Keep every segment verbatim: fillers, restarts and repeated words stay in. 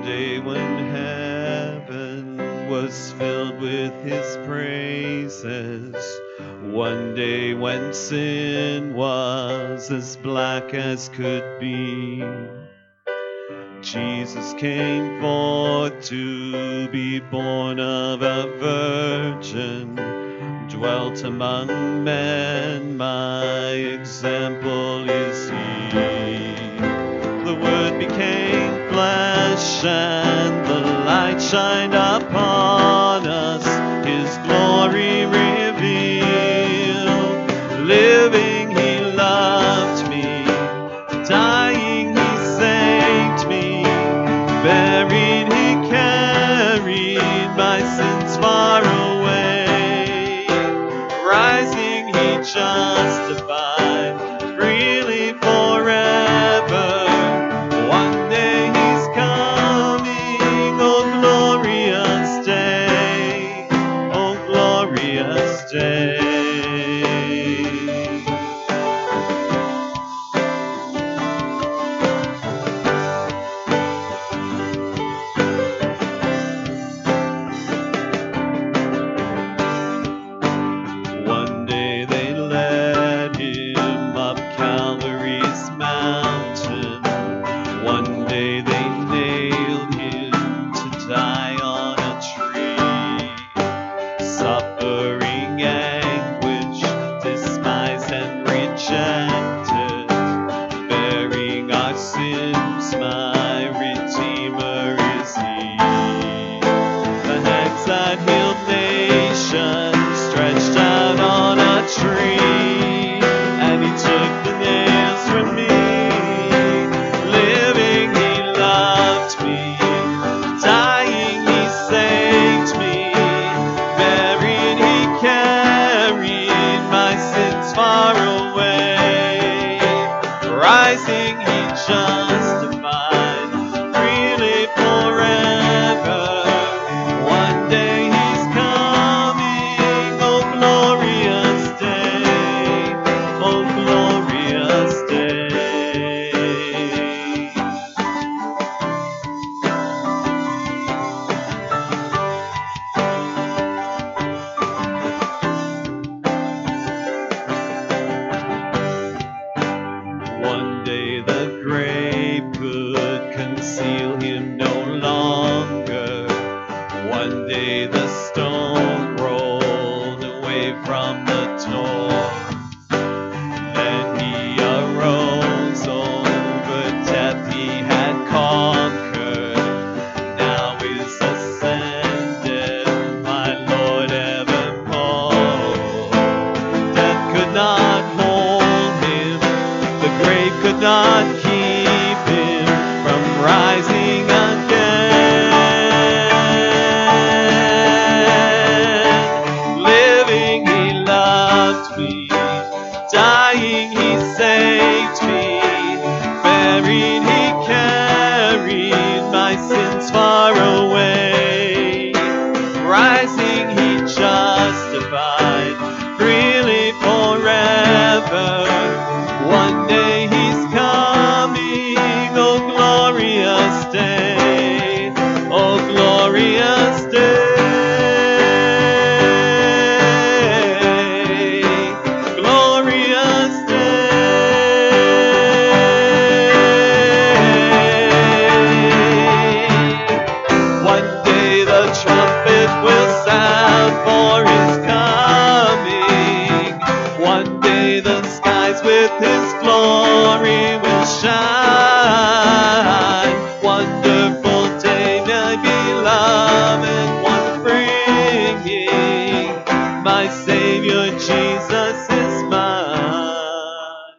day when heaven was filled with his praises, one day when sin was as black as could be, Jesus came forth to be born of a virgin, dwelt among men, my example is he. The Word became flesh and the light shined upon us, his glory revealed. Living he loved me, dying he saved me, buried he carried my sins far away, rising he justified freely forever. One day he's coming, oh glorious day, oh glorious day. One day they led him up Calvary's mountain. One day they nailed him to die on a tree. Suffering, anguish, despised and rejected, bearing our sins, my Redeemer is he. The hands that healed nations stretched out on a tree, and he took the nails from me. Living he loved me, dying he saved me, buried he carried my sins far away, rising he justified freely forever. One day he's coming, oh glorious day, oh glorious day. One day the grave could conceal him no longer. One day the stone rolled away from the door. Then he arose, over death he had conquered. Now is ascended, my Lord evermore. Death could not hold him, the grave could not keep him from rising again. Living he loved me, dying he saved me, buried he carried my sins far away, rising he justified freely forever. One day he's coming, oh glorious day, oh glorious day, glorious day. One day the trumpet will sound for his coming. One day the skies with his glory will shine. Wonderful day, my beloved one bringing. My Savior Jesus is mine.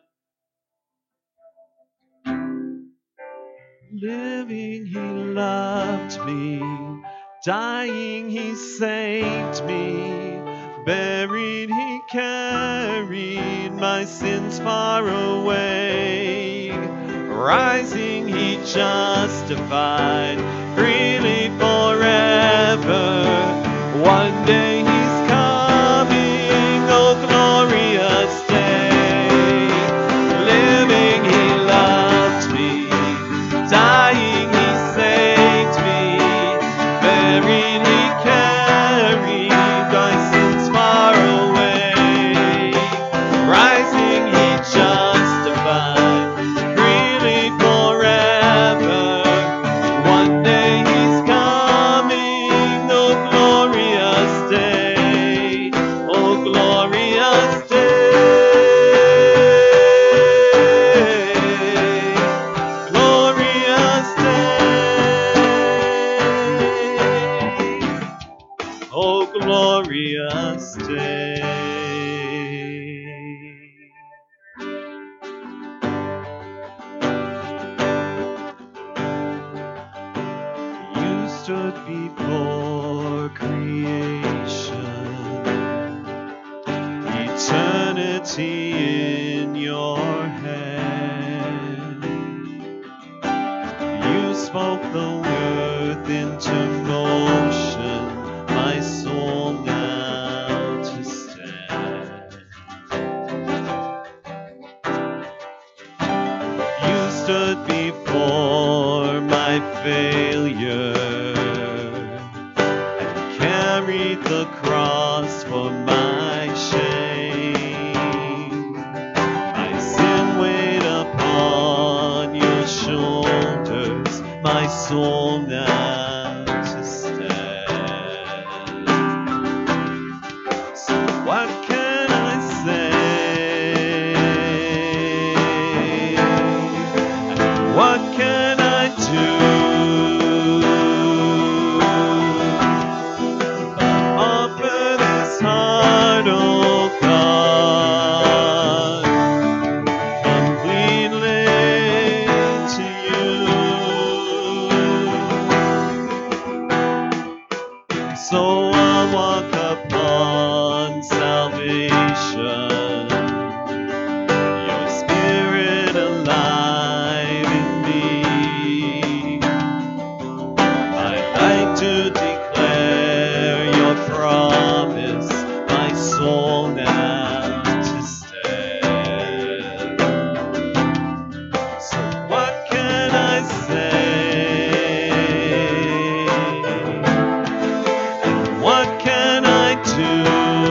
Living he loved me, dying he saved me, buried he carried my sins far away, rising he justified freely forever. One day he's coming, oh glorious day. Living he loved me, dying he saved me, oh glorious day. You stood before creation, eternity in your hand. You spoke the earth into motion, my soul now to stand. You stood before my failure and carried the cross for my shame. My sin weighed upon your shoulders, my soul now to stand. So what can I say? And what can I do? Offer this heart, oh God, completely to you. So I'll walk upon salvation, your spirit alive in me. I'd like to declare your promise, my soul now to stand. So what can I say? And what can I do?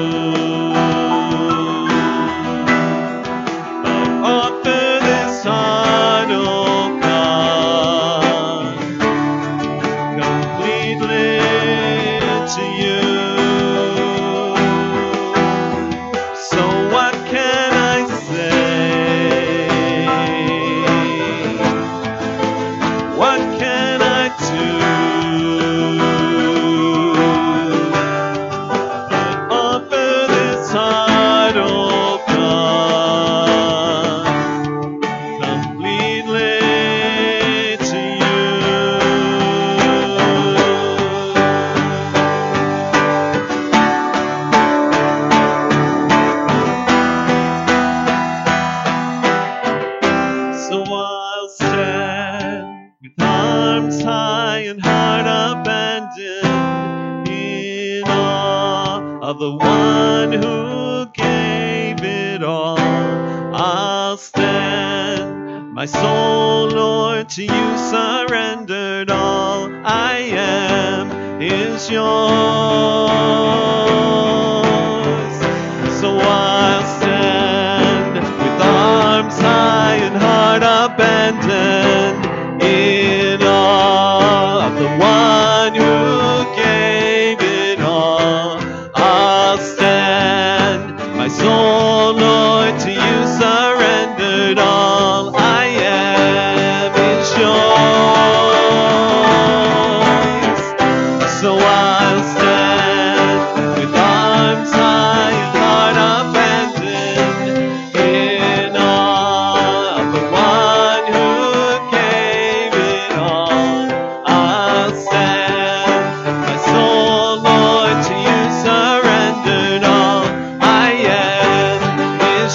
But offer this heart, oh God, completely to you. So what can I say? What can I do? But offer this heart, oh God, completely to you. So I'll stand with arms high and heart abandoned in awe of the one who gave it all. I'll stand, my soul, Lord, to you surrendered. All I am is yours. So I'll stand with arms high and heart abandoned in awe of the one who gave it all. I'll stand, my soul, Lord, to you surrendered. All I am is yours. So I'll stand with arms high and heart abandoned in awe of the one who gave it all. I'll stand, my soul, Lord, to you surrendered. All I am is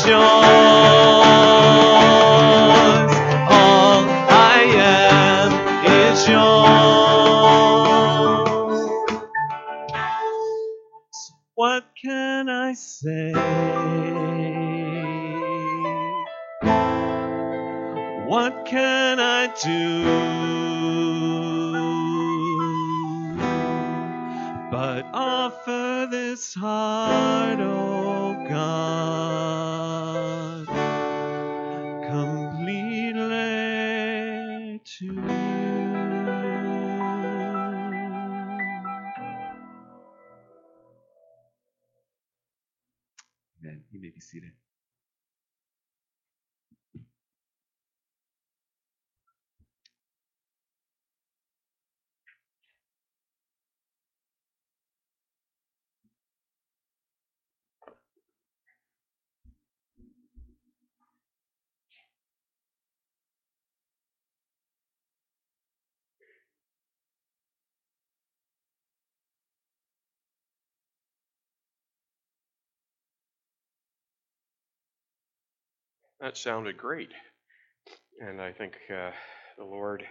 yours. All I am is yours. What can I say? What can I do? But offer this heart, oh God, completely to you. Amen. You may be seated. That sounded great. And I think uh, the Lord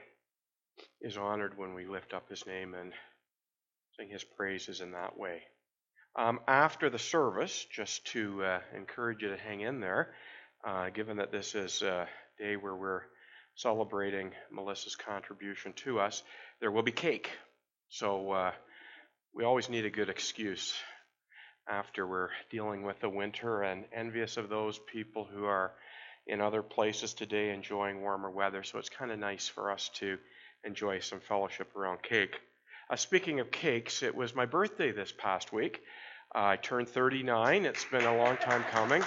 is honored when we lift up his name and sing his praises in that way. Um, after the service, just to uh, encourage you to hang in there, uh, given that this is a day where we're celebrating Melissa's contribution to us, there will be cake. So uh, we always need a good excuse after we're dealing with the winter, and envious of those people who are in other places today enjoying warmer weather. So it's kind of nice for us to enjoy some fellowship around cake. Uh, speaking of cakes, it was my birthday this past week. Uh, I turned thirty-nine. It's been a long time coming.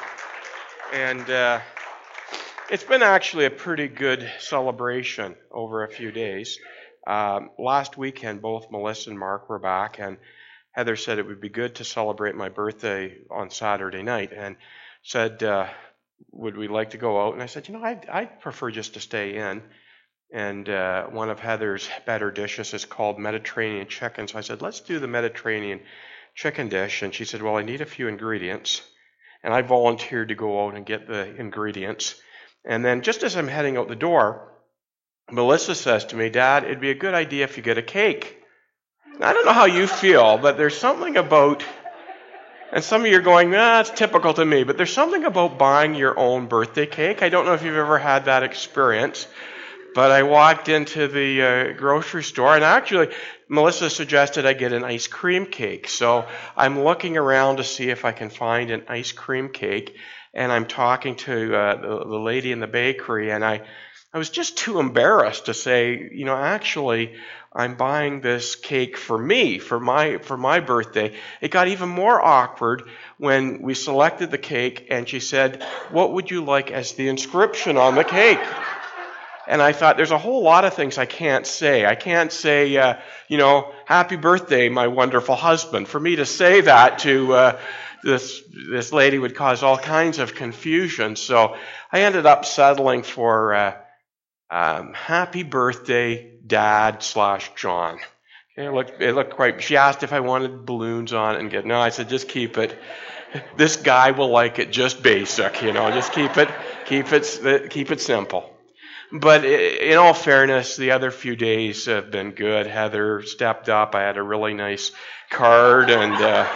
And uh, it's been actually a pretty good celebration over a few days. Um, last weekend, both Melissa and Mark were back, and Heather said it would be good to celebrate my birthday on Saturday night, and said, uh, would we like to go out? And I said, you know, I'd, I'd prefer just to stay in. And uh, one of Heather's better dishes is called Mediterranean chicken. So I said, let's do the Mediterranean chicken dish. And she said, well, I need a few ingredients. And I volunteered to go out and get the ingredients. And then just as I'm heading out the door, Melissa says to me, Dad, it'd be a good idea if you get a cake. Now, I don't know how you feel, but there's something about, and some of you are going, ah, it's typical to me, but there's something about buying your own birthday cake. I don't know if you've ever had that experience, but I walked into the uh, grocery store, and actually, Melissa suggested I get an ice cream cake. So I'm looking around to see if I can find an ice cream cake, and I'm talking to uh, the, the lady in the bakery, and I, I was just too embarrassed to say, you know, actually, I'm buying this cake for me, for my for my birthday. It got even more awkward when we selected the cake, and she said, what would you like as the inscription on the cake? And I thought, there's a whole lot of things I can't say. I can't say, uh, you know, happy birthday, my wonderful husband. For me to say that to uh, this this lady would cause all kinds of confusion. So I ended up settling for uh, um, happy birthday, Dad slash John. Okay, it looked, it looked quite, she asked if I wanted balloons on it and get, no, I said, just keep it. This guy will like it just basic, you know, just keep it, keep it, keep it simple. But in all fairness, the other few days have been good. Heather stepped up. I had a really nice card, and uh,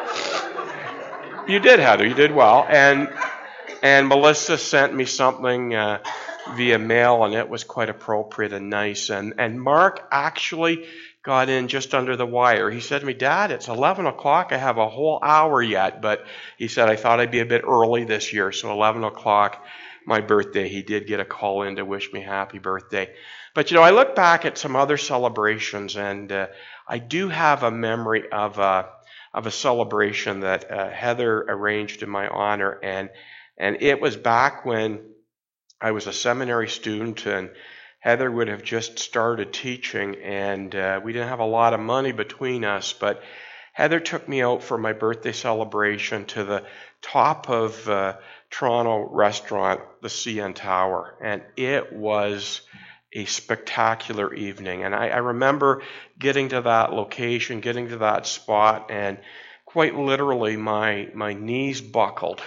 you did, Heather. You did well. And and Melissa sent me something uh, via mail, and it was quite appropriate and nice. And and Mark actually got in just under the wire. He said to me, Dad, it's eleven o'clock. I have a whole hour yet. But he said, I thought I'd be a bit early this year, so eleven o'clock. My birthday, he did get a call in to wish me happy birthday. But, you know, I look back at some other celebrations, and uh, I do have a memory of a, of a celebration that uh, Heather arranged in my honor, and and it was back when I was a seminary student, and Heather would have just started teaching, and uh, we didn't have a lot of money between us, but Heather took me out for my birthday celebration to the top of uh, Toronto restaurant, the C N Tower, and it was a spectacular evening. And I, I remember getting to that location, getting to that spot, and quite literally my my knees buckled,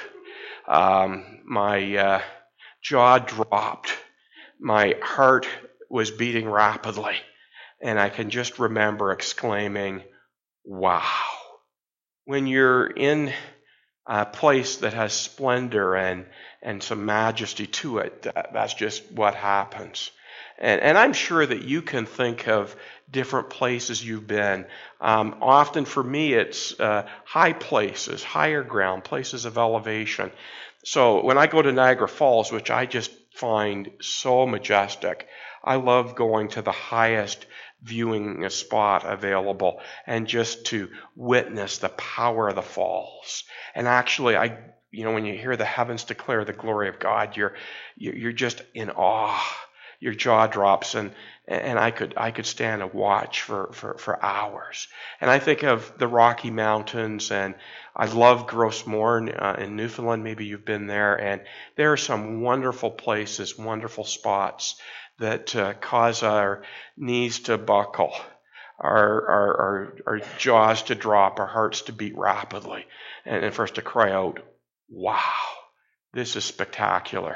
um, my uh, jaw dropped, my heart was beating rapidly, and I can just remember exclaiming, "Wow!" When you're in a place that has splendor and and some majesty to it, that, that's just what happens. And, and I'm sure that you can think of different places you've been. Um, often for me, it's uh, high places, higher ground, places of elevation. So when I go to Niagara Falls, which I just find so majestic, I love going to the highest viewing spot available and just to witness the power of the falls. And actually, I, you know, when you hear the heavens declare the glory of God, you're you're just in awe. Your jaw drops, and and I could I could stand and watch for, for, for hours. And I think of the Rocky Mountains, and I love Gros Morne uh, in Newfoundland. Maybe you've been there, and there are some wonderful places, wonderful spots that uh, cause our knees to buckle, our, our our our jaws to drop, our hearts to beat rapidly, and, and for us to cry out, "Wow, this is spectacular."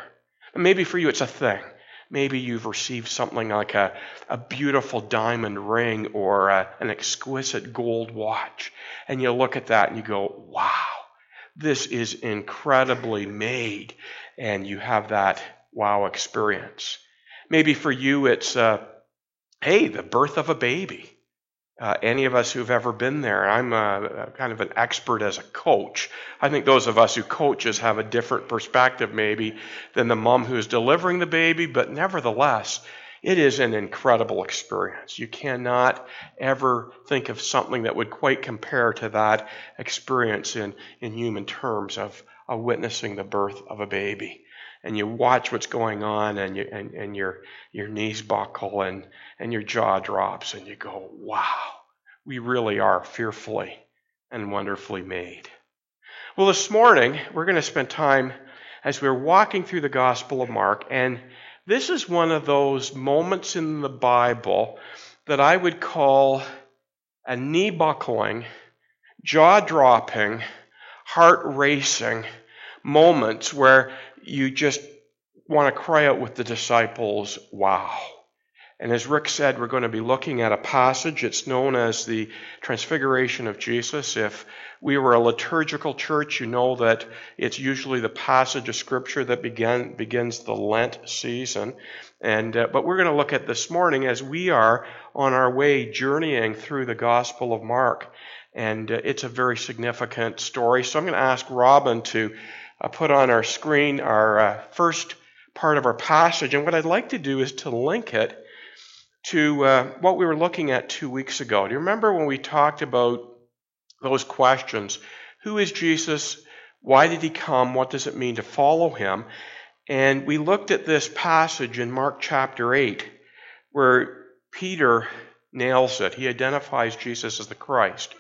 And maybe for you it's a thing. Maybe you've received something like a, a beautiful diamond ring or a, an exquisite gold watch. And you look at that and you go, wow, this is incredibly made. And you have that wow experience. Maybe for you it's, uh, hey, the birth of a baby. Uh, any of us who've ever been there, I'm a, kind of an expert as a coach. I think those of us who coaches have a different perspective maybe than the mom who's delivering the baby, but nevertheless, it is an incredible experience. You cannot ever think of something that would quite compare to that experience in, in human terms of, of witnessing the birth of a baby. And you watch what's going on, and you, and, and your your knees buckle, and, and your jaw drops, and you go, wow, we really are fearfully and wonderfully made. Well, this morning, we're going to spend time as we're walking through the Gospel of Mark, and this is one of those moments in the Bible that I would call a knee-buckling, jaw-dropping, heart-racing moments where you just want to cry out with the disciples, wow. And as Rick said, we're going to be looking at a passage. It's known as the Transfiguration of Jesus. If we were a liturgical church, you know that it's usually the passage of Scripture that began, begins the Lent season. And uh, but we're going to look at this morning as we are on our way journeying through the Gospel of Mark. And uh, it's a very significant story. So I'm going to ask Robin to uh, put on our screen our uh, first part of our passage. And what I'd like to do is to link it to uh, what we were looking at two weeks ago. Do you remember when we talked about those questions? Who is Jesus? Why did he come? What does it mean to follow him? And we looked at this passage in Mark chapter eight, where Peter nails it. He identifies Jesus as the Christ.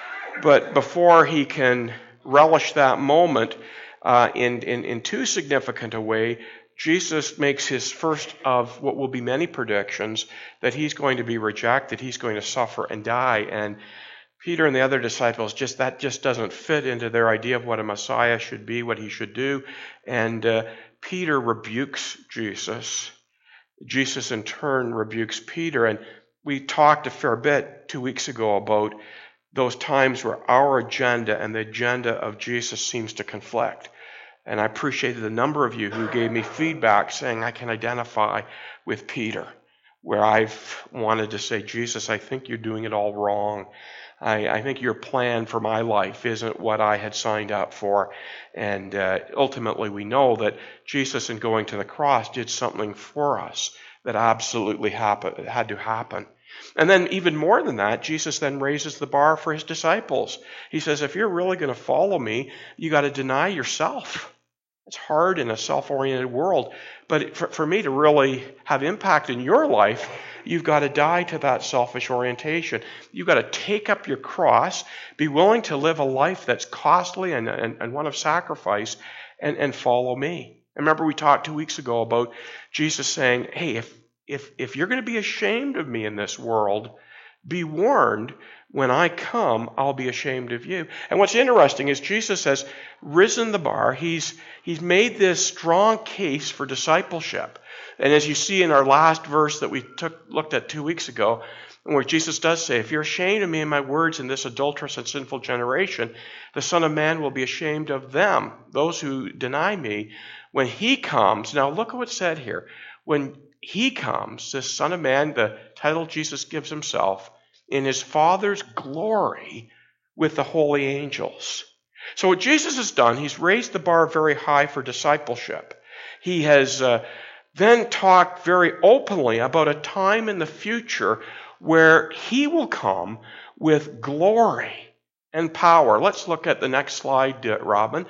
But before he can relish that moment uh, in, in, in too significant a way, Jesus makes his first of what will be many predictions that he's going to be rejected, he's going to suffer and die. And Peter and the other disciples, just that just doesn't fit into their idea of what a Messiah should be, what he should do. And uh, Peter rebukes Jesus. Jesus in turn rebukes Peter. And we talked a fair bit two weeks ago about those times where our agenda and the agenda of Jesus seems to conflict. And I appreciated the number of you who gave me feedback saying I can identify with Peter, where I've wanted to say, Jesus, I think you're doing it all wrong. I, I think your plan for my life isn't what I had signed up for. And uh, ultimately we know that Jesus in going to the cross did something for us that absolutely happen, had to happen. And then even more than that, Jesus then raises the bar for his disciples. He says, if you're really going to follow me, you got to deny yourself. It's hard in a self-oriented world, but for, for me to really have impact in your life, you've got to die to that selfish orientation. You've got to take up your cross, be willing to live a life that's costly and, and, and one of sacrifice, and, and follow me. I remember we talked two weeks ago about Jesus saying, hey, if, if, if you're going to be ashamed of me in this world, be warned, when I come, I'll be ashamed of you. And what's interesting is Jesus has risen the bar. He's, he's made this strong case for discipleship. And as you see in our last verse that we took, looked at two weeks ago, where Jesus does say, if you're ashamed of me and my words in this adulterous and sinful generation, the Son of Man will be ashamed of them, those who deny me, when he comes. Now look at what's said here. When he comes, this Son of Man, the title Jesus gives himself, in his Father's glory with the holy angels. So what Jesus has done, he's raised the bar very high for discipleship. He has uh, then talked very openly about a time in the future where he will come with glory and power. Let's look at the next slide, uh, Robin.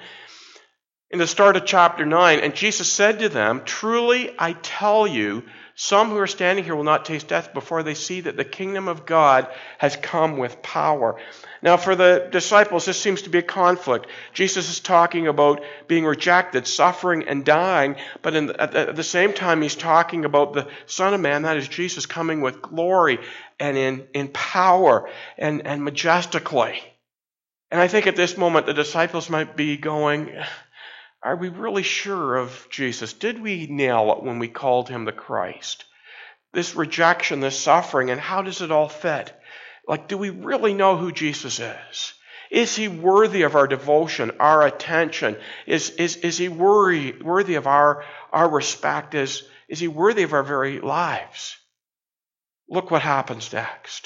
In the start of chapter nine, and Jesus said to them, truly I tell you, some who are standing here will not taste death before they see that the kingdom of God has come with power. Now for the disciples, this seems to be a conflict. Jesus is talking about being rejected, suffering, and dying, but in the, at the same time he's talking about the Son of Man, that is Jesus, coming with glory and in, in power and, and majestically. And I think at this moment the disciples might be going, Are we really sure of Jesus? Did we nail it when we called him the Christ? This rejection, this suffering, and how does it all fit? Like, do we really know who Jesus is? Is he worthy of our devotion, our attention? Is, is, is he worthy, worthy of our, our respect? Is, is he worthy of our very lives? Look what happens next.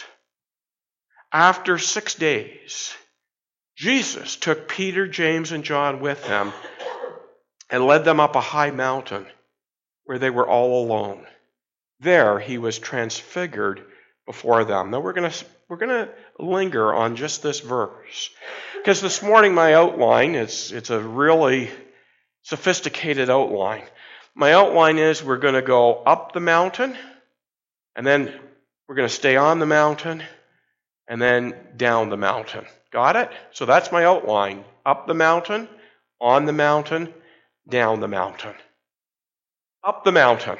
After six days, Jesus took Peter, James, and John with him and led them up a high mountain where they were all alone. There he was transfigured before them. Now we're going to we're going to linger on just this verse, because this morning my outline is it's a really sophisticated outline. My outline is we're going to go up the mountain, and then we're going to stay on the mountain, and then down the mountain. Got it? So that's my outline. Up the mountain, on the mountain, down the mountain. Up the mountain.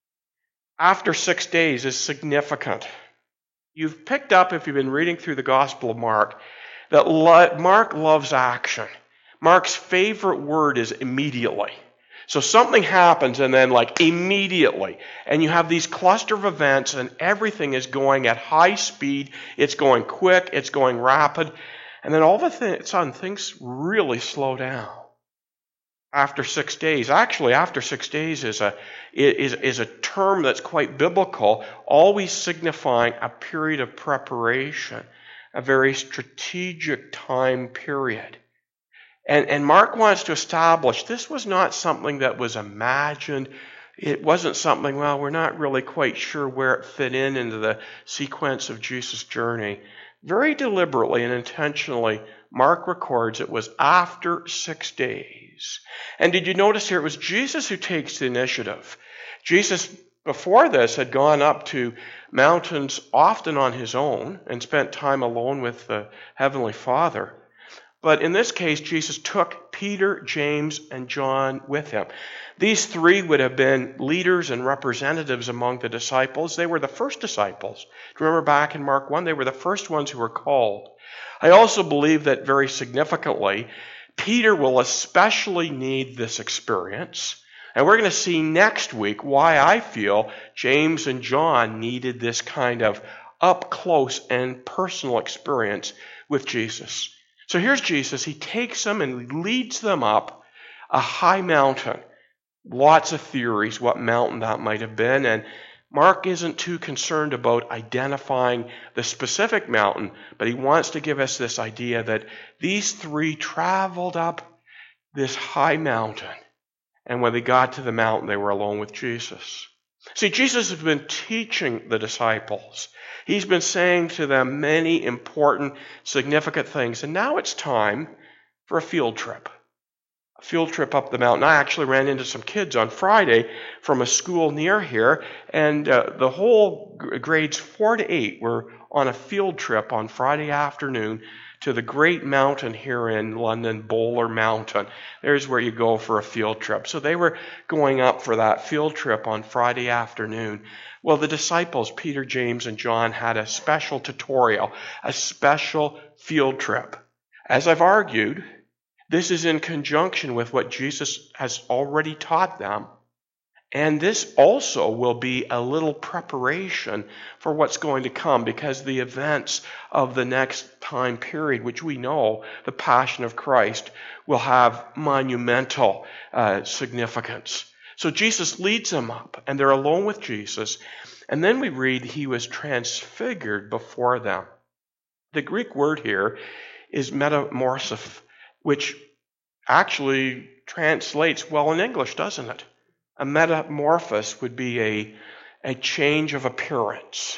After six days is significant. You've picked up, if you've been reading through the Gospel of Mark, that Mark loves action. Mark's favorite word is immediately. So something happens and then like immediately. And you have these cluster of events and everything is going at high speed. It's going quick. It's going rapid. And then all of a sudden things really slow down. After six days. Actually, after six days is a, is, is a term that's quite biblical, always signifying a period of preparation, a very strategic time period. And, and Mark wants to establish this was not something that was imagined. It wasn't something, well, we're not really quite sure where it fit in into the sequence of Jesus' journey. Very deliberately and intentionally, Mark records it was after six days. And did you notice here, it was Jesus who takes the initiative. Jesus, before this, had gone up to mountains often on his own and spent time alone with the Heavenly Father. But in this case, Jesus took Peter, James, and John with him. These three would have been leaders and representatives among the disciples. They were the first disciples. Do you remember back in Mark one? They were the first ones who were called. I also believe that very significantly, Peter will especially need this experience. And we're going to see next week why I feel James and John needed this kind of up close and personal experience with Jesus. So here's Jesus. He takes them and leads them up a high mountain. Lots of theories what mountain that might have been. And Mark isn't too concerned about identifying the specific mountain, but he wants to give us this idea that these three traveled up this high mountain. And when they got to the mountain, they were alone with Jesus. See, Jesus has been teaching the disciples. He's been saying to them many important, significant things. And now it's time for a field trip. A field trip up the mountain. I actually ran into some kids on Friday from a school near here. And uh, the whole grades four to eight were on a field trip on Friday afternoon to the great mountain here in London, Bowler Mountain. There's where you go for a field trip. So they were going up for that field trip on Friday afternoon. Well, the disciples, Peter, James, and John, had a special tutorial, a special field trip. As I've argued, this is in conjunction with what Jesus has already taught them. And this also will be a little preparation for what's going to come, because the events of the next time period, which we know, the Passion of Christ, will have monumental uh, significance. So Jesus leads them up, and they're alone with Jesus. And then we read he was transfigured before them. The Greek word here is metamorpho, which actually translates well in English, doesn't it? A metamorphosis would be a, a change of appearance.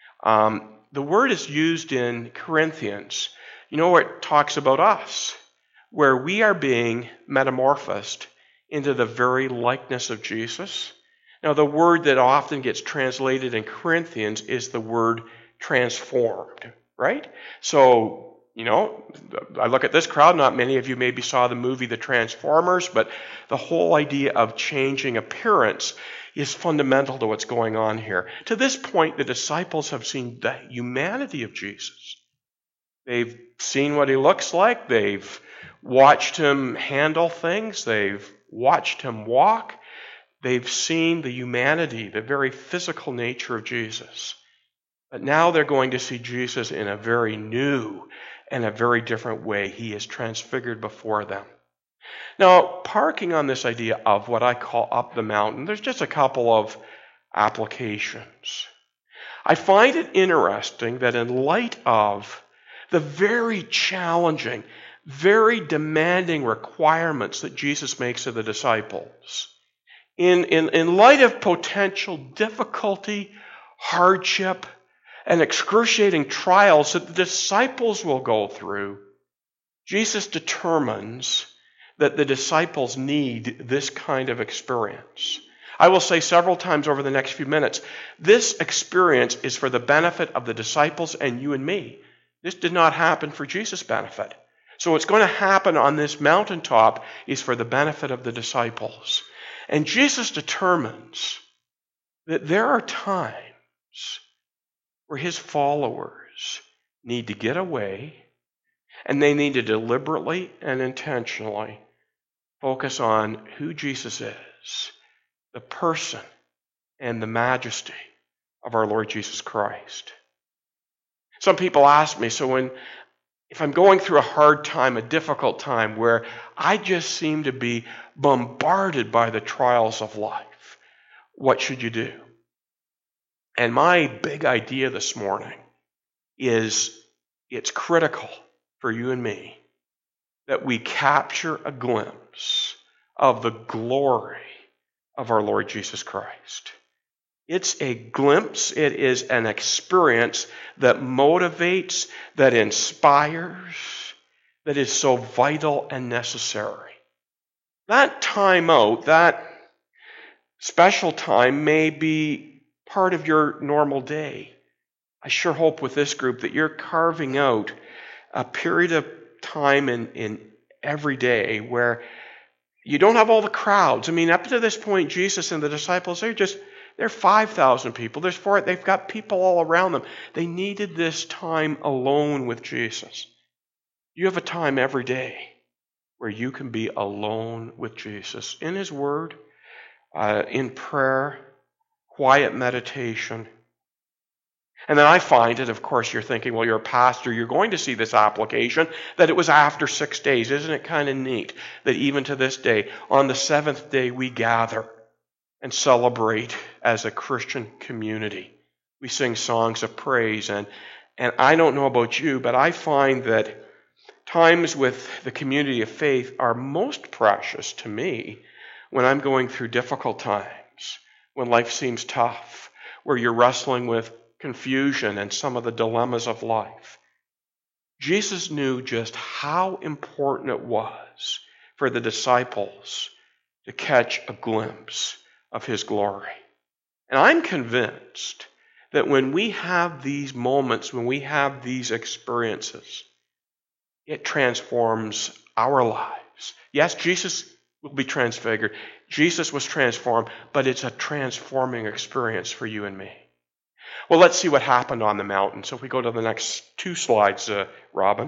Um, the word is used in Corinthians. You know where it talks about us, where we are being metamorphosed into the very likeness of Jesus. Now, the word that often gets translated in Corinthians is the word transformed, right? So, you know, I look at this crowd, not many of you maybe saw the movie The Transformers, but the whole idea of changing appearance is fundamental to what's going on here. To this point, the disciples have seen the humanity of Jesus. They've seen what he looks like. They've watched him handle things. They've watched him walk. They've seen the humanity, the very physical nature of Jesus. But now they're going to see Jesus in a very new and a very different way. He is transfigured before them. Now, parking on this idea of what I call up the mountain, there's just a couple of applications. I find it interesting that in light of the very challenging, very demanding requirements that Jesus makes of the disciples, in, in, in light of potential difficulty, hardship, and excruciating trials that the disciples will go through, Jesus determines that the disciples need this kind of experience. I will say several times over the next few minutes, this experience is for the benefit of the disciples and you and me. This did not happen for Jesus' benefit. So what's going to happen on this mountaintop is for the benefit of the disciples. And Jesus determines that there are times where his followers need to get away, and they need to deliberately and intentionally focus on who Jesus is, the person and the majesty of our Lord Jesus Christ. Some people ask me, so when if I'm going through a hard time, a difficult time, where I just seem to be bombarded by the trials of life, what should you do? And my big idea this morning is it's critical for you and me that we capture a glimpse of the glory of our Lord Jesus Christ. It's a glimpse, it is an experience that motivates, that inspires, that is so vital and necessary. That time out, that special time may be part of your normal day. I sure hope with this group that you're carving out a period of time in, in every day where you don't have all the crowds. I mean, up to this point, Jesus and the disciples, they're just, they're five thousand people. There's four, they've got people all around them. They needed this time alone with Jesus. You have a time every day where you can be alone with Jesus in his word, uh, in prayer, quiet meditation. And then I find it, of course, you're thinking, well, you're a pastor, you're going to see this application, that it was after six days. Isn't it kind of neat that even to this day, on the seventh day, we gather and celebrate as a Christian community. We sing songs of praise. And, and I don't know about you, but I find that times with the community of faith are most precious to me when I'm going through difficult times, when life seems tough, where you're wrestling with confusion and some of the dilemmas of life. Jesus knew just how important it was for the disciples to catch a glimpse of his glory. And I'm convinced that when we have these moments, when we have these experiences, it transforms our lives. Yes, Jesus will be transfigured. Jesus was transformed, but it's a transforming experience for you and me. Well, let's see what happened on the mountain. So if we go to the next two slides, uh, Robin.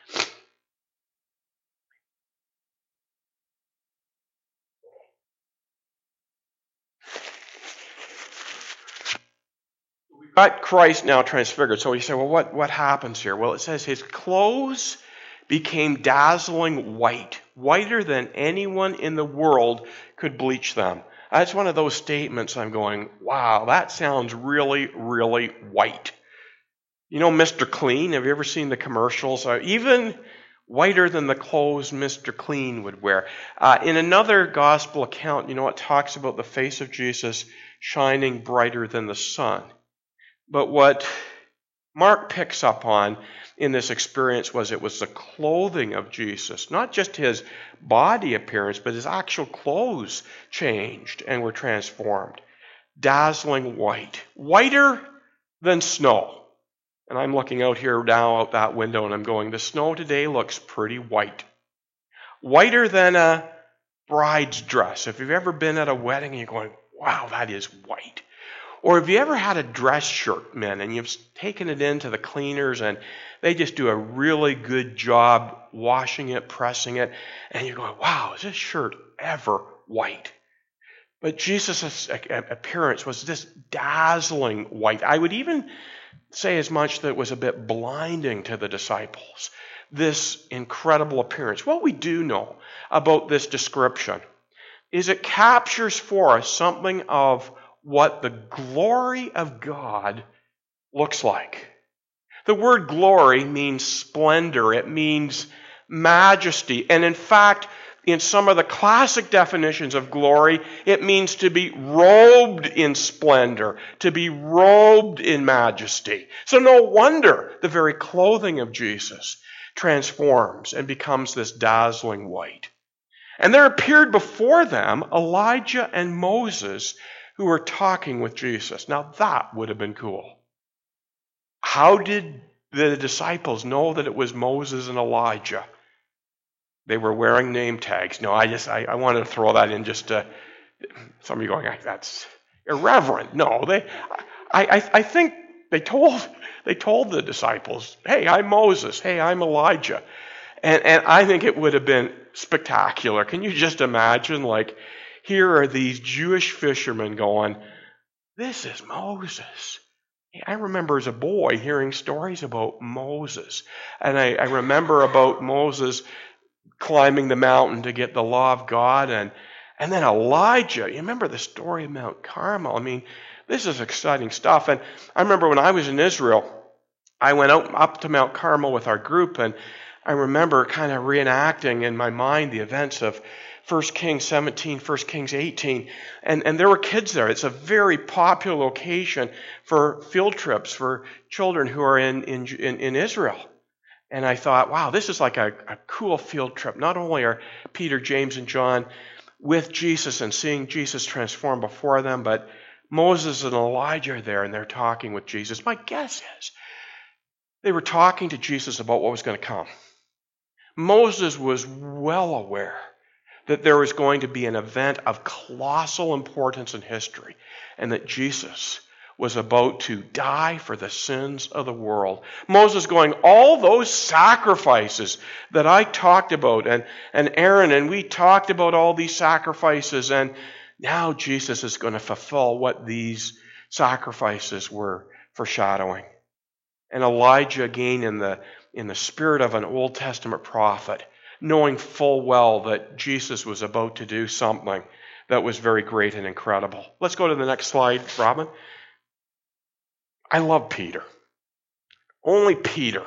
We've got Christ now transfigured. So you say, well, what, what happens here? Well, it says his clothes became dazzling white, whiter than anyone in the world could bleach them. That's one of those statements I'm going, wow, that sounds really, really white. You know Mister Clean? Have you ever seen the commercials? Uh, even whiter than the clothes Mister Clean would wear. Uh, in another gospel account, you know, it talks about the face of Jesus shining brighter than the sun. But what Mark picks up on in this experience was it was the clothing of Jesus, not just his body appearance, but his actual clothes changed and were transformed. Dazzling white, whiter than snow. And I'm looking out here now out that window and I'm going, the snow today looks pretty white. Whiter than a bride's dress. If you've ever been at a wedding and you're going, wow, that is white. Or have you ever had a dress shirt, men, and you've taken it into the cleaners and they just do a really good job washing it, pressing it, and you're going, wow, is this shirt ever white? But Jesus' appearance was this dazzling white. I would even say as much that it was a bit blinding to the disciples, this incredible appearance. What we do know about this description is it captures for us something of what the glory of God looks like. The word glory means splendor. It means majesty. And in fact, in some of the classic definitions of glory, it means to be robed in splendor, to be robed in majesty. So no wonder the very clothing of Jesus transforms and becomes this dazzling white. And there appeared before them Elijah and Moses who were talking with Jesus. Now that would have been cool. How did the disciples know that it was Moses and Elijah? They were wearing name tags. No, I just I, I wanted to throw that in just to, some of you going, that's irreverent. No, they I, I I think they told they told the disciples, hey, I'm Moses, hey, I'm Elijah. And and I think it would have been spectacular. Can you just imagine, like, here are these Jewish fishermen going, this is Moses. I remember as a boy hearing stories about Moses. And I, I remember about Moses climbing the mountain to get the law of God. And, and then Elijah. You remember the story of Mount Carmel. I mean, this is exciting stuff. And I remember when I was in Israel, I went out up to Mount Carmel with our group. And I remember kind of reenacting in my mind the events of First Kings seventeen, First Kings eighteen, and, and there were kids there. It's a very popular location for field trips for children who are in, in, in, in Israel. And I thought, wow, this is like a, a cool field trip. Not only are Peter, James, and John with Jesus and seeing Jesus transform before them, but Moses and Elijah are there and they're talking with Jesus. My guess is they were talking to Jesus about what was going to come. Moses was well aware that there was going to be an event of colossal importance in history, and that Jesus was about to die for the sins of the world. Moses going, all those sacrifices that I talked about, and, and Aaron, and we talked about all these sacrifices, and now Jesus is going to fulfill what these sacrifices were foreshadowing. And Elijah, again, in the, in the spirit of an Old Testament prophet, knowing full well that Jesus was about to do something that was very great and incredible. Let's go to the next slide, Robin. I love Peter. Only Peter.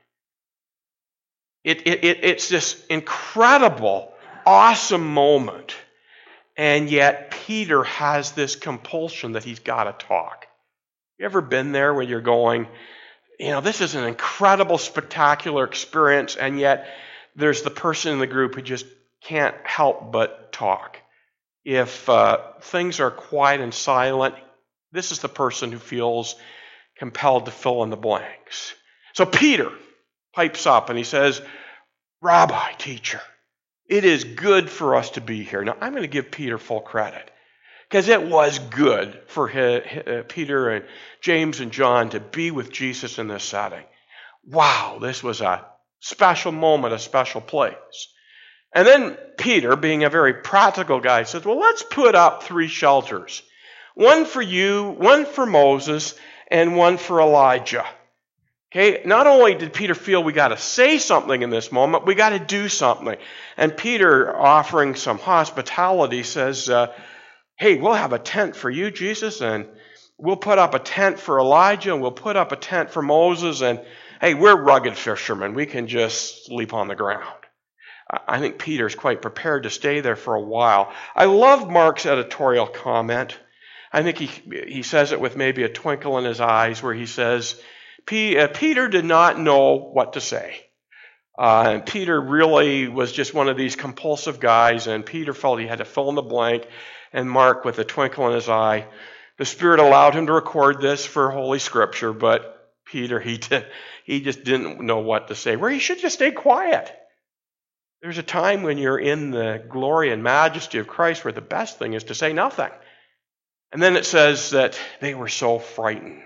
It, it, it, it's this incredible, awesome moment. And yet Peter has this compulsion that he's got to talk. You ever been there where you're going, you know, this is an incredible, spectacular experience, and yet there's the person in the group who just can't help but talk. If uh, things are quiet and silent, this is the person who feels compelled to fill in the blanks. So Peter pipes up and he says, Rabbi, teacher, it is good for us to be here. Now, I'm going to give Peter full credit, because it was good for his, uh, Peter and James and John to be with Jesus in this setting. Wow, this was a special moment, a special place. And then Peter, being a very practical guy, says, well, let's put up three shelters. One for you, one for Moses, and one for Elijah. Okay, not only did Peter feel we got to say something in this moment, we got to do something. And Peter, offering some hospitality, says, uh, hey, we'll have a tent for you, Jesus, and we'll put up a tent for Elijah, and we'll put up a tent for Moses, and hey, we're rugged fishermen. We can just sleep on the ground. I think Peter's quite prepared to stay there for a while. I love Mark's editorial comment. I think he he says it with maybe a twinkle in his eyes, where he says, Peter did not know what to say. Uh, and Peter really was just one of these compulsive guys, and Peter felt he had to fill in the blank. And Mark, with a twinkle in his eye, the Spirit allowed him to record this for Holy Scripture, but Peter, he did, he just didn't know what to say, where he should just stay quiet. There's a time when you're in the glory and majesty of Christ where the best thing is to say nothing. And then it says that they were so frightened.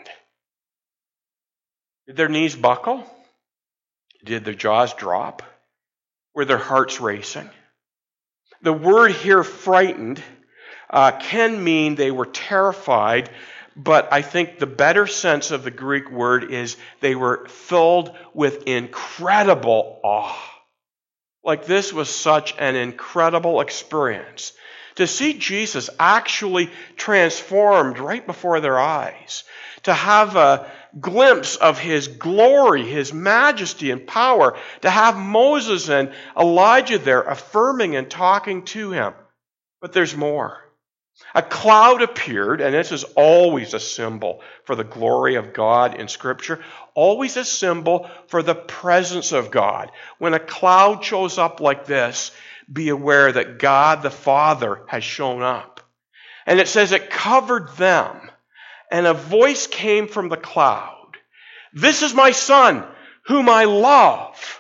Did their knees buckle? Did their jaws drop? Were their hearts racing? The word here, frightened, uh, can mean they were terrified, but I think the better sense of the Greek word is they were filled with incredible awe. Like this was such an incredible experience. To see Jesus actually transformed right before their eyes. To have a glimpse of his glory, his majesty and power. To have Moses and Elijah there affirming and talking to him. But there's more. A cloud appeared, and this is always a symbol for the glory of God in Scripture, always a symbol for the presence of God. When a cloud shows up like this, be aware that God the Father has shown up. And it says it covered them, and a voice came from the cloud. This is my Son, whom I love.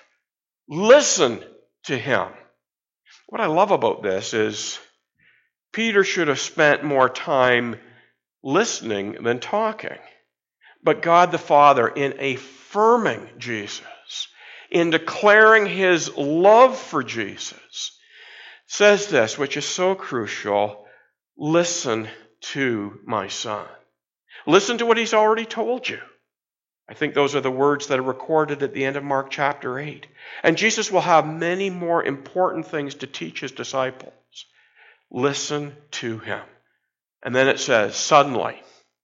Listen to him. What I love about this is Peter should have spent more time listening than talking. But God the Father, in affirming Jesus, in declaring his love for Jesus, says this, which is so crucial: listen to my Son. Listen to what he's already told you. I think those are the words that are recorded at the end of Mark chapter eight. And Jesus will have many more important things to teach his disciples. Listen to him. And then it says, suddenly.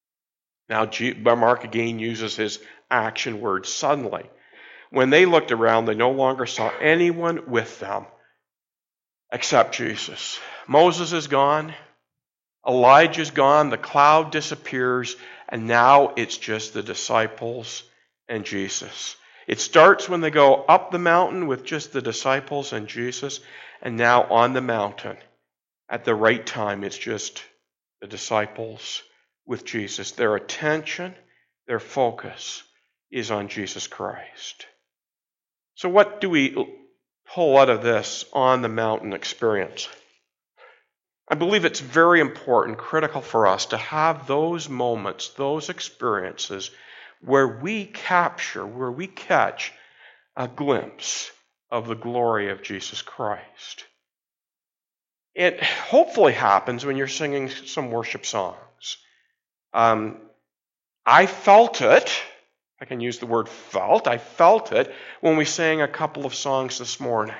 Now, Mark again uses his action word, suddenly. When they looked around, they no longer saw anyone with them except Jesus. Moses is gone. Elijah's gone. The cloud disappears. And now it's just the disciples and Jesus. It starts when they go up the mountain with just the disciples and Jesus. And now on the mountain, at the right time, it's just the disciples with Jesus. Their attention, their focus is on Jesus Christ. So what do we pull out of this on the mountain experience? I believe it's very important, critical for us to have those moments, those experiences where we capture, where we catch a glimpse of the glory of Jesus Christ. It hopefully happens when you're singing some worship songs. Um, I felt it. I can use the word felt. I felt it when we sang a couple of songs this morning.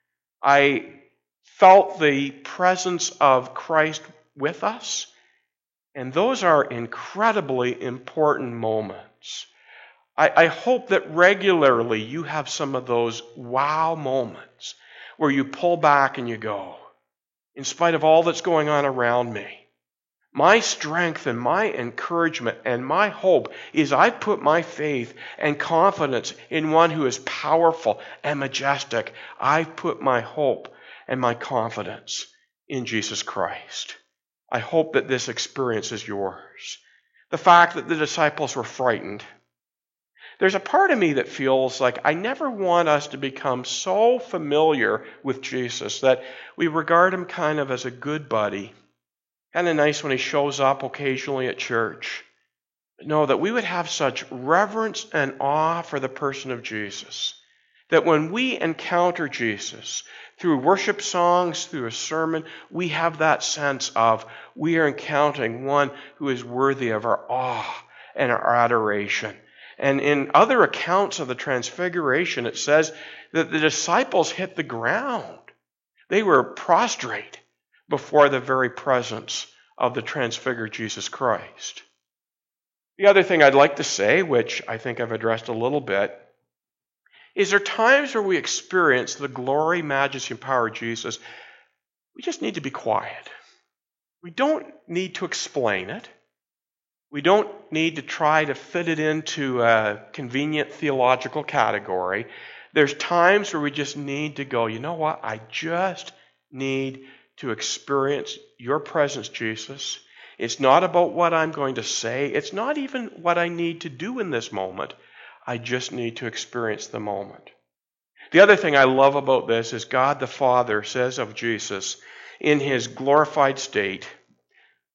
I felt the presence of Christ with us. And those are incredibly important moments. I, I hope that regularly you have some of those wow moments where you pull back and you go, in spite of all that's going on around me, my strength and my encouragement and my hope is I put my faith and confidence in one who is powerful and majestic. I put my hope and my confidence in Jesus Christ. I hope that this experience is yours. The fact that the disciples were frightened. There's a part of me that feels like I never want us to become so familiar with Jesus that we regard him kind of as a good buddy. Kind of nice when he shows up occasionally at church. But no, that we would have such reverence and awe for the person of Jesus. That when we encounter Jesus, through worship songs, through a sermon, we have that sense of we are encountering one who is worthy of our awe and our adoration. And in other accounts of the Transfiguration, it says that the disciples hit the ground. They were prostrate before the very presence of the transfigured Jesus Christ. The other thing I'd like to say, which I think I've addressed a little bit, is there times where we experience the glory, majesty, and power of Jesus, we just need to be quiet. We don't need to explain it. We don't need to try to fit it into a convenient theological category. There's times where we just need to go, you know what? I just need to experience your presence, Jesus. It's not about what I'm going to say. It's not even what I need to do in this moment. I just need to experience the moment. The other thing I love about this is God the Father says of Jesus in his glorified state,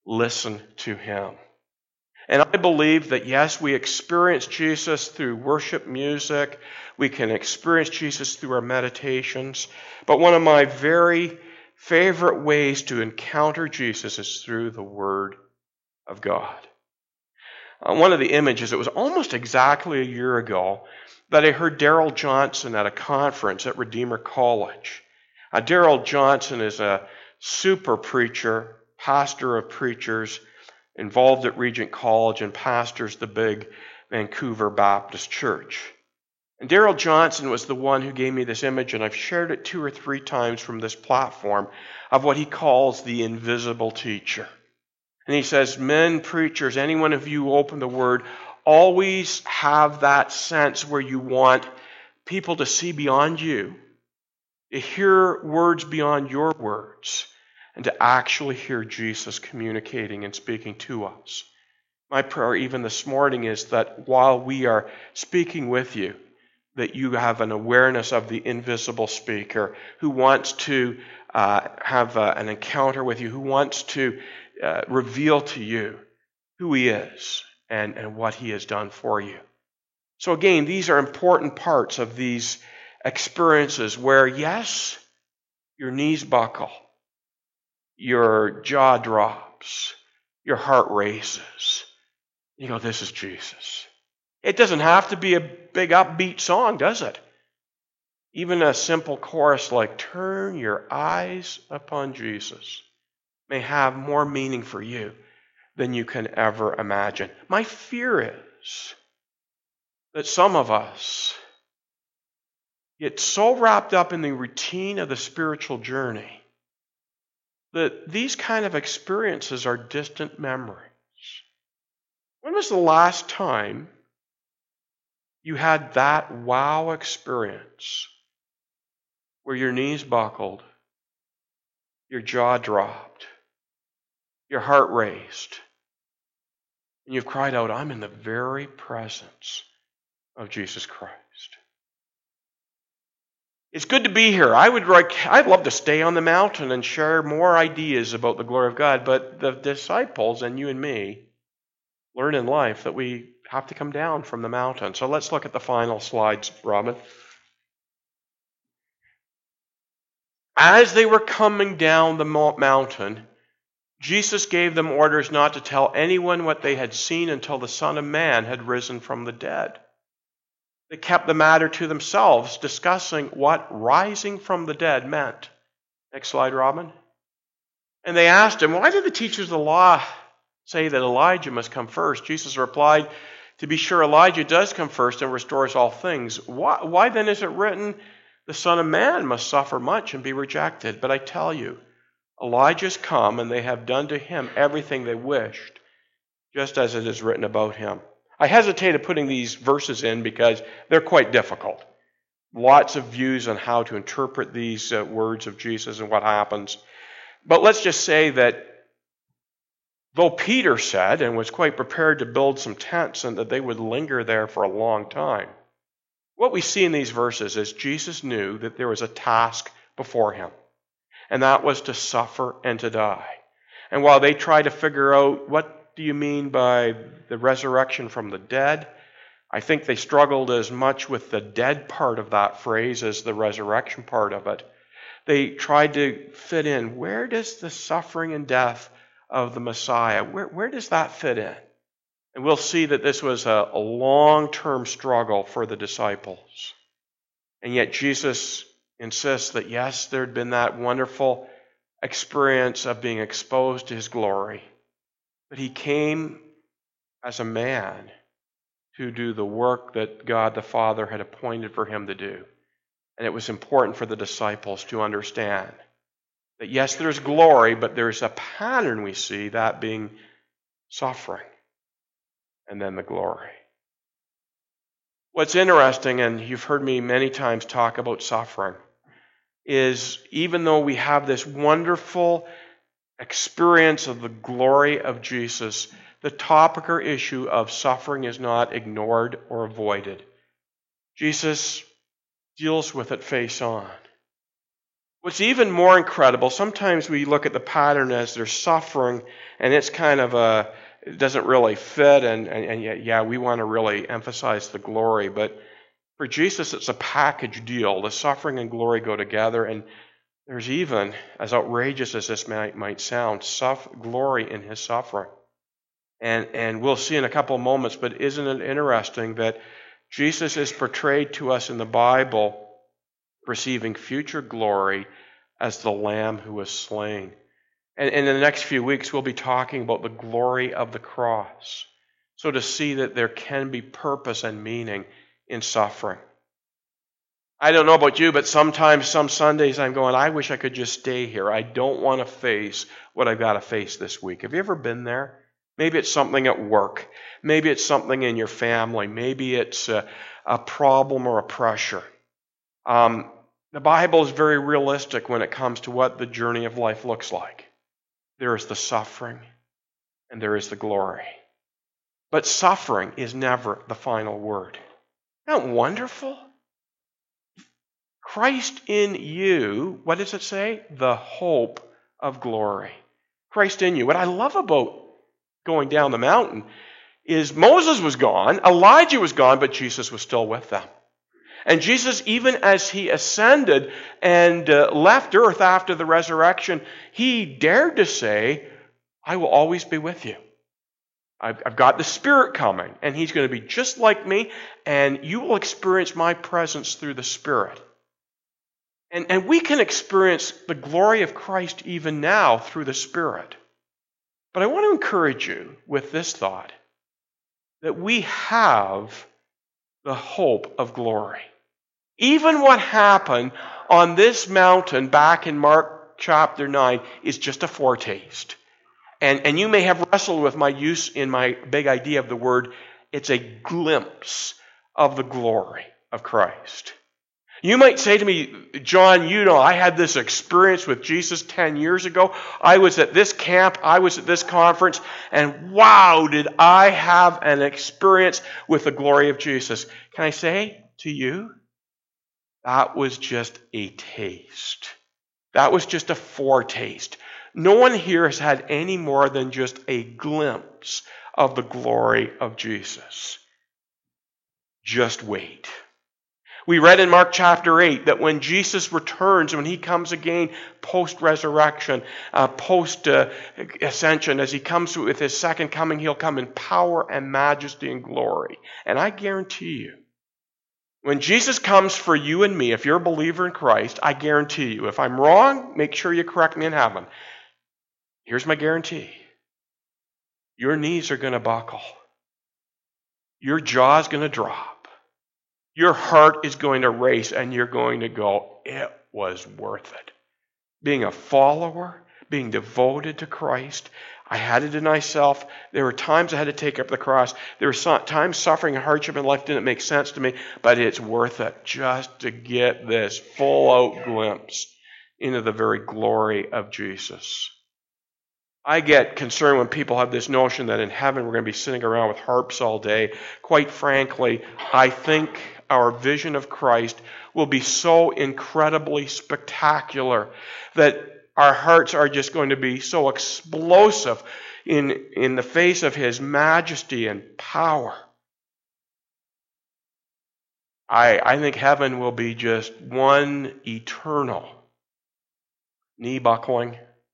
listen to him. And I believe that, yes, we experience Jesus through worship music. We can experience Jesus through our meditations. But one of my very favorite ways to encounter Jesus is through the Word of God. Uh, one of the images, it was almost exactly a year ago that I heard Darrell Johnson at a conference at Redeemer College. Uh, Darrell Johnson is a super preacher, pastor of preachers, involved at Regent College and pastors the big Vancouver Baptist Church. And Darrell Johnson was the one who gave me this image, and I've shared it two or three times from this platform, of what he calls the invisible teacher. And he says, men, preachers, any one of you who open the Word, always have that sense where you want people to see beyond you, to hear words beyond your words, and to actually hear Jesus communicating and speaking to us. My prayer even this morning is that while we are speaking with you, that you have an awareness of the invisible speaker who wants to uh, have uh, an encounter with you, who wants to uh, reveal to you who he is and, and what he has done for you. So again, these are important parts of these experiences where, yes, your knees buckle, your jaw drops, your heart races. You go, this is Jesus. It doesn't have to be a big upbeat song, does it? Even a simple chorus like, turn your eyes upon Jesus, may have more meaning for you than you can ever imagine. My fear is that some of us get so wrapped up in the routine of the spiritual journey that these kind of experiences are distant memories. When was the last time you had that wow experience where your knees buckled, your jaw dropped, your heart raced, and you've cried out, I'm in the very presence of Jesus Christ? It's good to be here. I would like, I'd love to stay on the mountain and share more ideas about the glory of God, but the disciples and you and me learn in life that we have to come down from the mountain. So let's look at the final slides, Robin. As they were coming down the mountain, Jesus gave them orders not to tell anyone what they had seen until the Son of Man had risen from the dead. They kept the matter to themselves, discussing what rising from the dead meant. Next slide, Robin. And they asked him, why did the teachers of the law say that Elijah must come first? Jesus replied, to be sure, Elijah does come first and restores all things. Why, why then is it written, the Son of Man must suffer much and be rejected? But I tell you, Elijah's come, and they have done to him everything they wished, just as it is written about him. I hesitated putting these verses in because they're quite difficult. Lots of views on how to interpret these uh, words of Jesus and what happens. But let's just say that though Peter said and was quite prepared to build some tents and that they would linger there for a long time, what we see in these verses is Jesus knew that there was a task before him, and that was to suffer and to die. And while they try to figure out what do you mean by the resurrection from the dead, I think they struggled as much with the dead part of that phrase as the resurrection part of it. They tried to fit in, where does the suffering and death of the Messiah, where, where does that fit in? And we'll see that this was a, a long-term struggle for the disciples. And yet Jesus insists that yes, there had been that wonderful experience of being exposed to his glory. But he came as a man to do the work that God the Father had appointed for him to do. And it was important for the disciples to understand that yes, there's glory, but there's a pattern we see, that being suffering and then the glory. What's interesting, and you've heard me many times talk about suffering, is even though we have this wonderful experience of the glory of Jesus, the topic or issue of suffering is not ignored or avoided. Jesus deals with it face on. What's even more incredible, sometimes we look at the pattern as there's suffering, and it's kind of a, it doesn't really fit, and, and, and yet, yeah, we want to really emphasize the glory. But for Jesus, it's a package deal. The suffering and glory go together, and there's even, as outrageous as this might, might sound, suff- glory in his suffering. And, and we'll see in a couple of moments, but isn't it interesting that Jesus is portrayed to us in the Bible receiving future glory as the Lamb who was slain. And, and in the next few weeks, we'll be talking about the glory of the cross. So to see that there can be purpose and meaning in suffering. I don't know about you, but sometimes, some Sundays, I'm going, I wish I could just stay here. I don't want to face what I've got to face this week. Have you ever been there? Maybe it's something at work. Maybe it's something in your family. Maybe it's a, a problem or a pressure. Um, the Bible is very realistic when it comes to what the journey of life looks like. There is the suffering and there is the glory. But suffering is never the final word. Isn't that wonderful? Christ in you, what does it say? The hope of glory. Christ in you. What I love about going down the mountain is Moses was gone, Elijah was gone, but Jesus was still with them. And Jesus, even as he ascended and uh, left earth after the resurrection, he dared to say, I will always be with you. I've, I've got the Spirit coming, and he's going to be just like me, and you will experience my presence through the Spirit. And, and we can experience the glory of Christ even now through the Spirit. But I want to encourage you with this thought, that we have the hope of glory. Even what happened on this mountain back in Mark chapter nine is just a foretaste. And, and you may have wrestled with my use in my big idea of the word, it's a glimpse of the glory of Christ. You might say to me, John, you know, I had this experience with Jesus ten years ago. I was at this camp, I was at this conference, and wow, did I have an experience with the glory of Jesus. Can I say to you, that was just a taste. That was just a foretaste. No one here has had any more than just a glimpse of the glory of Jesus. Just wait. We read in Mark chapter eight that when Jesus returns, when he comes again post-resurrection, uh, post-ascension, as he comes with his second coming, he'll come in power and majesty and glory. And I guarantee you, when Jesus comes for you and me, if you're a believer in Christ, I guarantee you, if I'm wrong, make sure you correct me in heaven. Here's my guarantee. Your knees are going to buckle. Your jaw's going to drop. Your heart is going to race, and you're going to go, it was worth it. Being a follower, being devoted to Christ, I had to deny self. There were times I had to take up the cross. There were times suffering and hardship in life didn't make sense to me, but it's worth it just to get this full-out glimpse into the very glory of Jesus. I get concerned when people have this notion that in heaven we're going to be sitting around with harps all day. Quite frankly, I think our vision of Christ will be so incredibly spectacular that our hearts are just going to be so explosive in, in the face of his majesty and power. I, I think heaven will be just one eternal knee-buckling,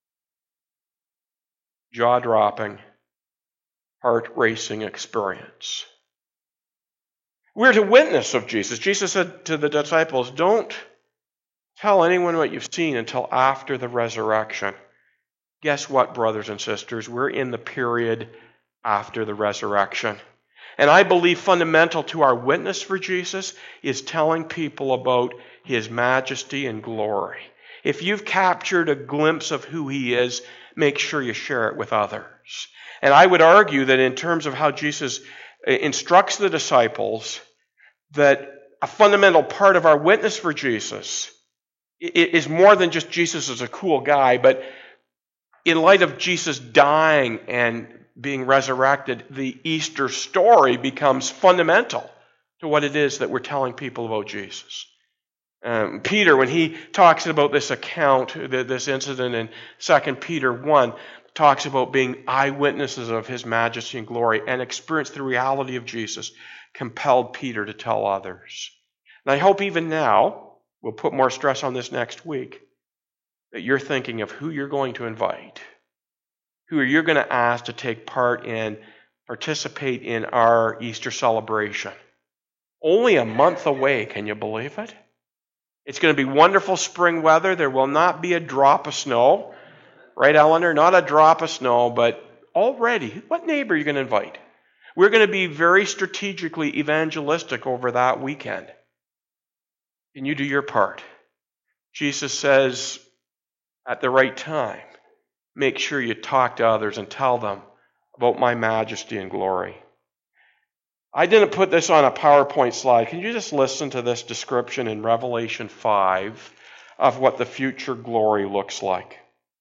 jaw-dropping, heart-racing experience. We're to witness of Jesus. Jesus said to the disciples, don't tell anyone what you've seen until after the resurrection. Guess what, brothers and sisters? We're in the period after the resurrection. And I believe fundamental to our witness for Jesus is telling people about his majesty and glory. If you've captured a glimpse of who he is, make sure you share it with others. And I would argue that in terms of how Jesus instructs the disciples, that a fundamental part of our witness for Jesus is more than just Jesus as a cool guy, but in light of Jesus dying and being resurrected, the Easter story becomes fundamental to what it is that we're telling people about Jesus. Um, Peter, when he talks about this account, this incident in Second Peter one, talks about being eyewitnesses of his majesty and glory and experienced the reality of Jesus, compelled Peter to tell others. And I hope even now, we'll put more stress on this next week, that you're thinking of who you're going to invite, who you're going to ask to take part in, participate in our Easter celebration. Only a month away, can you believe it? It's going to be wonderful spring weather. There will not be a drop of snow. Right, Eleanor? Not a drop of snow, but already, what neighbor are you going to invite? We're going to be very strategically evangelistic over that weekend. Can you do your part? Jesus says, at the right time, make sure you talk to others and tell them about my majesty and glory. I didn't put this on a PowerPoint slide. Can you just listen to this description in Revelation five of what the future glory looks like?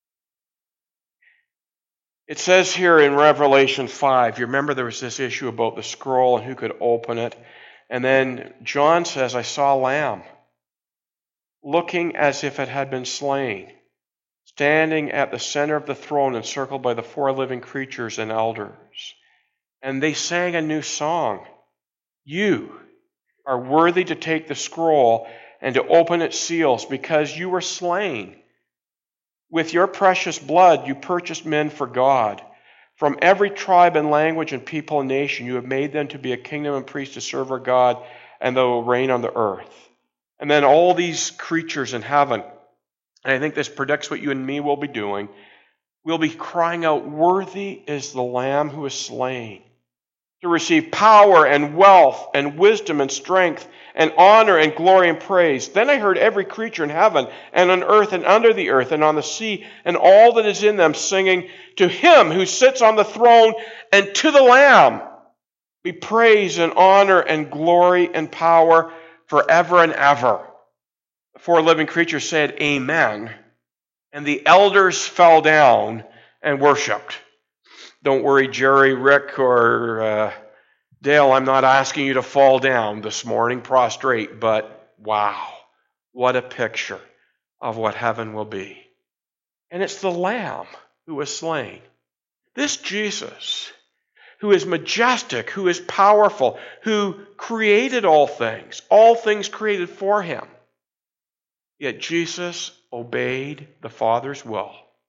It says here in Revelation five, you remember there was this issue about the scroll and who could open it. And then John says, I saw a lamb looking as if it had been slain, standing at the center of the throne, encircled by the four living creatures and elders. And they sang a new song. You are worthy to take the scroll and to open its seals, because you were slain. With your precious blood you purchased men for God. From every tribe and language and people and nation you have made them to be a kingdom and priests to serve our God, and they will reign on the earth. And then all these creatures in heaven, and I think this predicts what you and me will be doing, we'll be crying out, worthy is the Lamb who is slain, to receive power and wealth and wisdom and strength and honor and glory and praise. Then I heard every creature in heaven and on earth and under the earth and on the sea and all that is in them singing, to him who sits on the throne and to the Lamb be praise and honor and glory and power forever and ever. The four living creatures said, Amen. And the elders fell down and worshipped. Don't worry, Jerry, Rick, or uh, Dale, I'm not asking you to fall down this morning prostrate, but wow, what a picture of what heaven will be. And it's the Lamb who was slain. This Jesus, who is majestic, who is powerful, who created all things, all things created for him. Yet Jesus obeyed the Father's will,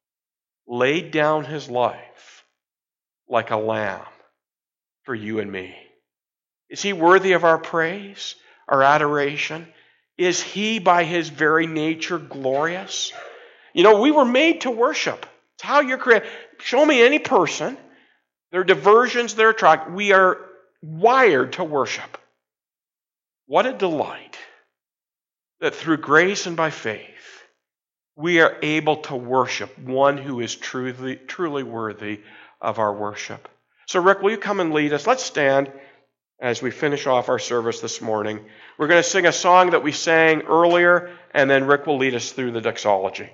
laid down his life like a lamb for you and me. Is he worthy of our praise, our adoration? Is he by his very nature glorious? You know, we were made to worship. It's how you're created. Show me any person, their diversions, their attract. We are wired to worship. What a delight that through grace and by faith, we are able to worship one who is truly, truly worthy of our worship. So Rick, will you come and lead us? Let's stand as we finish off our service this morning. We're going to sing a song that we sang earlier, and then Rick will lead us through the doxology.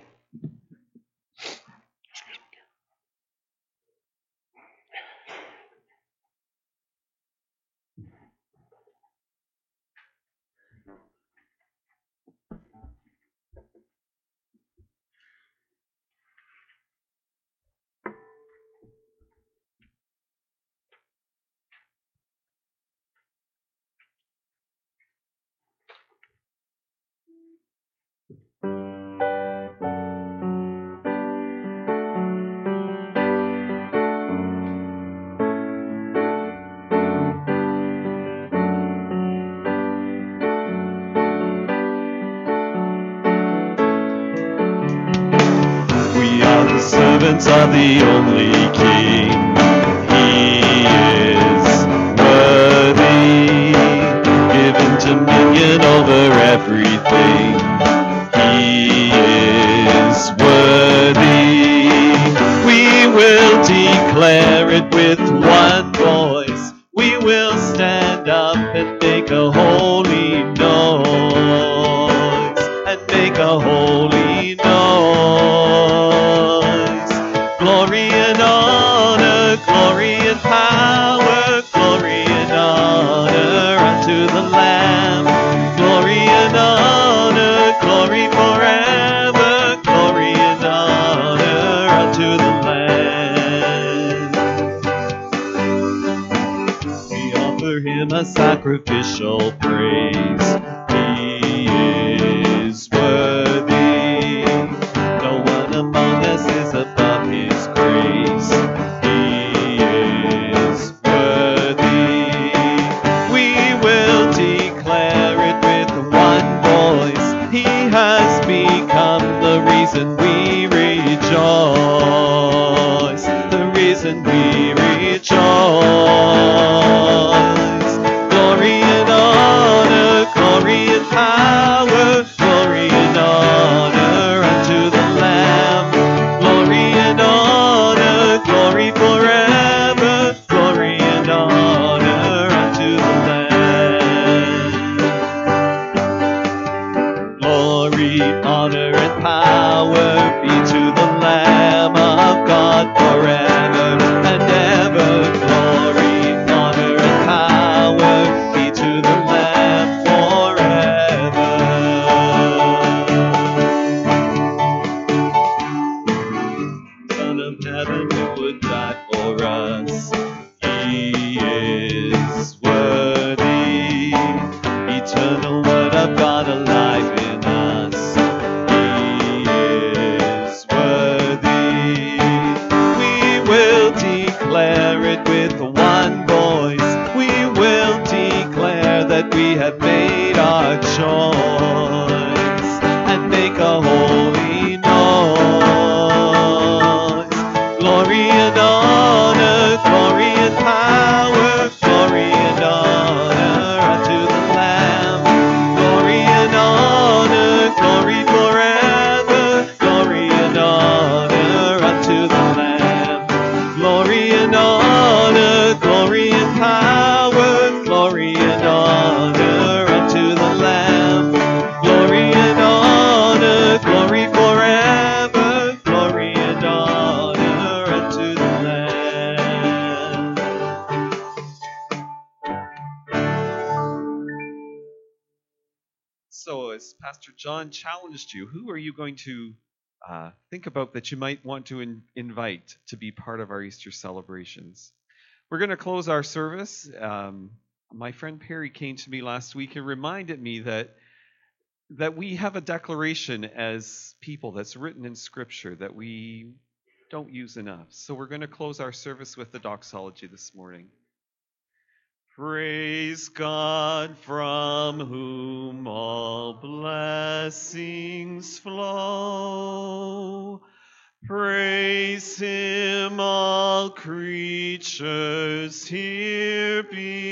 Servants of the only King. He is worthy, given dominion over everything. He is worthy. We will declare it with one voice. We will stand up and make a holy noise, and make a holy noise. Glory and honor, glory and power, glory and honor unto the Lamb. Glory and honor, a sacrificial praise. He is worthy. No one among us is above His grace. He is worthy. We will declare it with one voice. He has become the reason we rejoice. The reason we rejoice. Glory and honor, glory and power, glory and honor unto the Lamb. Glory and honor, glory forever, glory and honor unto the Lamb. Glory, honor, and power be to the Lamb of God forever and ever. Glory, honor, and power be to the Lamb forever. Son of heaven who would die for us, He is worthy. Eternal Word of God alive in us. He is worthy. We will declare it with one voice. We will declare that we have made our choice and make a holy noise. Glory and honor, glory and power, glory and honor unto the Lamb. Glory and honor, glory forever, glory and honor unto the Lamb. Glory and honor, glory and power, glory and honor unto the Lamb. Glory and honor, glory forever, glory and honor unto the Lamb. So, as Pastor John challenged you, who are you going to uh, think about that you might want to in- invite to be part of our Easter celebrations? We're going to close our service. Um, my friend Perry came to me last week and reminded me that that we have a declaration as people that's written in Scripture that we don't use enough. So we're going to close our service with the doxology this morning. Praise God, from whom all blessings flow. Praise Him, all creatures here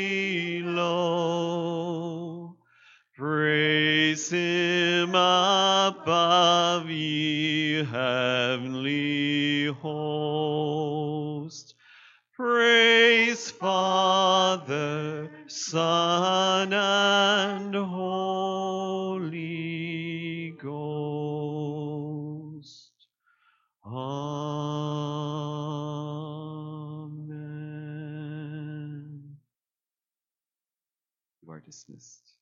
below. Praise Him above, ye heavenly host. Praise Father, Son, and Holy Ghost. Amen. You are dismissed.